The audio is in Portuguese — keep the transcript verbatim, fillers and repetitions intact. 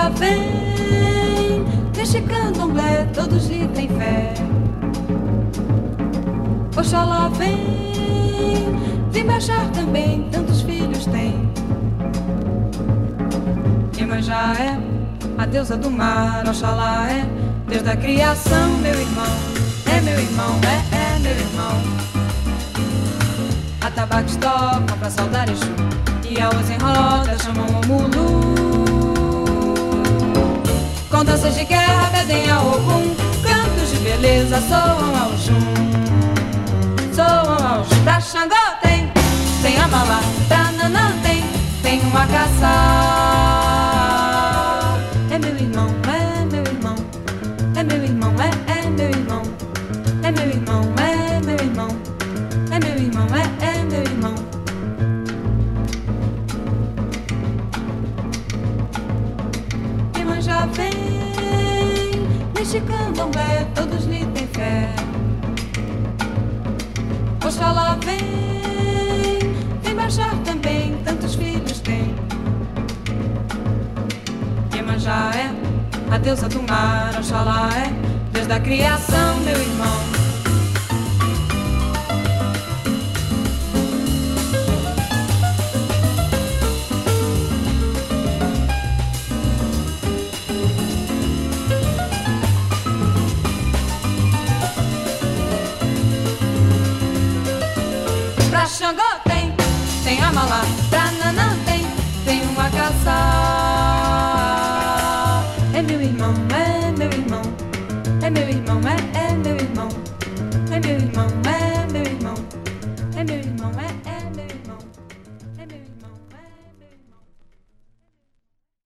Iemanjá vem, neste candomblé todos lhe têm fé. Oxalá vem, vem baixar também, tantos filhos tem. Iemanjá é a deusa do mar, Oxalá é Deus da criação, meu irmão, é meu irmão, é, é meu irmão. Atabaques tocam pra saudar Exu, e aos em roda chamam o Mulu. Com danças de guerra pedem a Ogum, cantos de beleza soam ao Jum, soam ao Jum. Pra Xangô tem, tem a Malá, pra Nanã tem, tem uma caçar. É meu irmão, é meu irmão, é meu irmão, é, é meu irmão, é meu irmão, é meu irmão, é meu irmão, é, é meu irmão. Iemanjá vem, neste candomblé todos lhe têm fé. Oxalá vem, vem baixar também, tantos filhos tem. Iemanjá é a deusa do mar, Oxalá é Deus da criação, meu irmão. Pra Xangô tem, tem a Malá, pra Nanã tem, tem uma caçar.